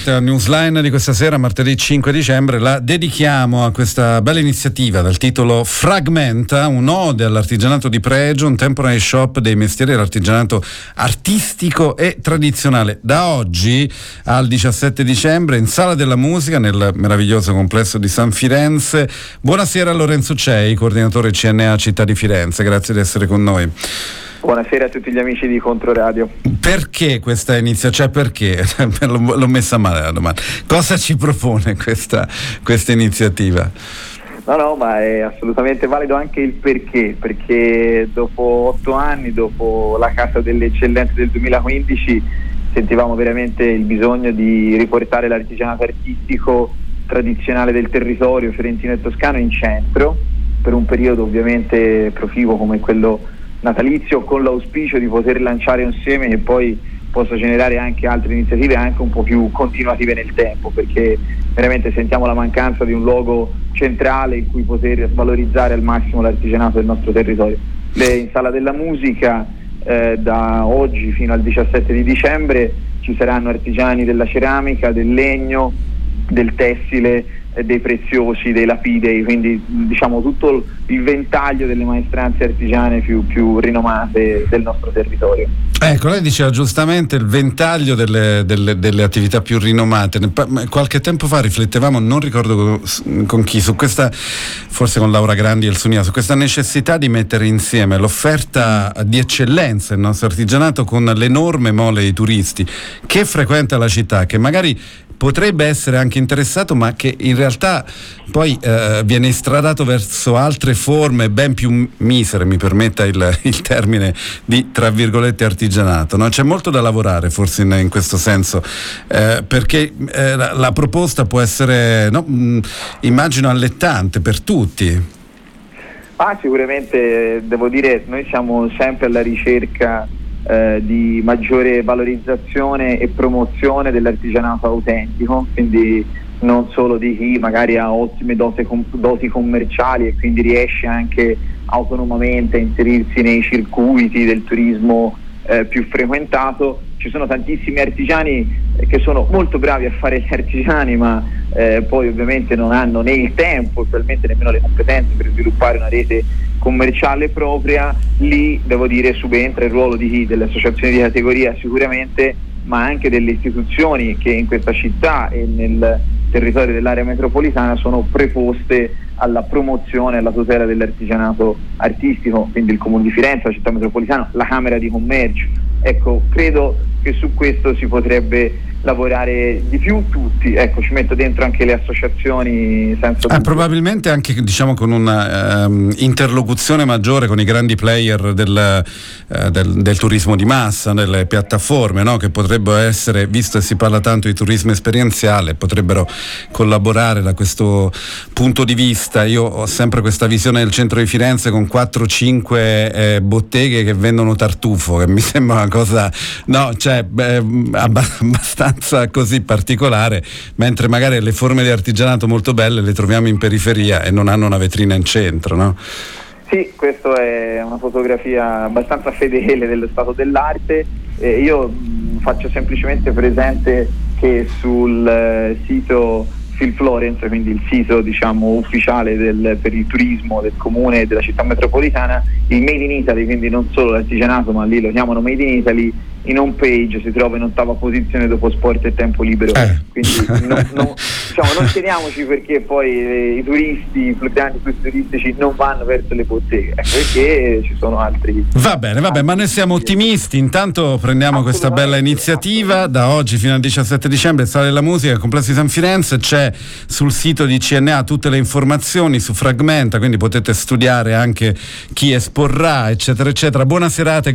parte Newsline di questa sera, martedì 5 dicembre, la dedichiamo a questa bella iniziativa dal titolo Fragmenta, un'ode all'artigianato di pregio, un temporary shop dei mestieri dell'artigianato artistico e tradizionale. Da oggi al 17 dicembre in Sala della Musica nel meraviglioso complesso di San Firenze. Buonasera a Lorenzo Cei, coordinatore CNA Città di Firenze, grazie di essere con noi. Buonasera a tutti gli amici di Controradio. Perché questa iniziativa? Perché? L'ho messa male la domanda. Cosa ci propone questa iniziativa? No, ma è assolutamente valido anche il perché dopo 8 anni, dopo la Casa delle Eccellenze del 2015, sentivamo veramente il bisogno di riportare l'artigianato artistico tradizionale del territorio fiorentino e toscano in centro, per un periodo ovviamente proficuo come quello natalizio, con l'auspicio di poter lanciare un seme che poi possa generare anche altre iniziative anche un po' più continuative nel tempo, perché veramente sentiamo la mancanza di un luogo centrale in cui poter valorizzare al massimo l'artigianato del nostro territorio. In Sala della Musica da oggi fino al 17 di dicembre ci saranno artigiani della ceramica, del legno, del tessile, dei preziosi, dei lapidei, quindi diciamo tutto il ventaglio delle maestranze artigiane più rinomate del nostro territorio. Ecco, lei diceva giustamente il ventaglio delle attività più rinomate. Qualche tempo fa riflettevamo, non ricordo con chi, su questa, forse con Laura Grandi e il Sunia, su questa necessità di mettere insieme l'offerta di eccellenza del nostro artigianato con l'enorme mole di turisti che frequenta la città, che magari potrebbe essere anche interessato, ma che in realtà poi viene istradato verso altre forme ben più misere, mi permetta il termine, di tra virgolette artigianato, no? C'è molto da lavorare forse in questo senso, perché la proposta può essere, no, immagino allettante per tutti. Sicuramente, devo dire, noi siamo sempre alla ricerca di maggiore valorizzazione e promozione dell'artigianato autentico, quindi non solo di chi magari ha ottime doti commerciali e quindi riesce anche autonomamente a inserirsi nei circuiti del turismo più frequentato. Ci sono tantissimi artigiani che sono molto bravi a fare gli artigiani, ma poi ovviamente non hanno né il tempo e probabilmente nemmeno le competenze per sviluppare una rete commerciale propria. Lì devo dire subentra il ruolo di chi? Delle associazioni di categoria sicuramente, ma anche delle istituzioni che in questa città e nel territorio dell'area metropolitana sono preposte alla promozione e alla tutela dell'artigianato artistico, quindi il Comune di Firenze, la città metropolitana, la Camera di Commercio. Ecco, credo che su questo si potrebbe lavorare di più tutti, ecco, ci metto dentro anche le associazioni senza probabilmente anche, diciamo, con una interlocuzione maggiore con i grandi player del turismo di massa, delle piattaforme, no? Che potrebbero essere, visto che si parla tanto di turismo esperienziale, potrebbero collaborare da questo punto di vista. Io ho sempre questa visione del centro di Firenze con 4-5 botteghe che vendono tartufo, che mi sembra una cosa, no, cioè abbastanza così particolare, mentre magari le forme di artigianato molto belle le troviamo in periferia e non hanno una vetrina in centro, no? Sì, questa è una fotografia abbastanza fedele dello stato dell'arte. Io faccio semplicemente presente che sul sito Phil Florence, quindi il sito diciamo ufficiale per il turismo del comune e della città metropolitana, il Made in Italy, quindi non solo l'artigianato, ma lì lo chiamano Made in Italy, in home page si trova in 8ª posizione dopo sport e tempo libero. Quindi non teniamoci perché poi i turisti, i grandi turistici non vanno verso le botteghe, perché ci sono altri. Va bene, ma noi siamo ottimisti. Intanto prendiamo questa bella iniziativa. Da oggi fino al 17 dicembre Sala della Musica, Complesso di San Firenze. C'è sul sito di CNA tutte le informazioni su Fragmenta, quindi potete studiare anche chi esporrà, eccetera eccetera. Buona serata.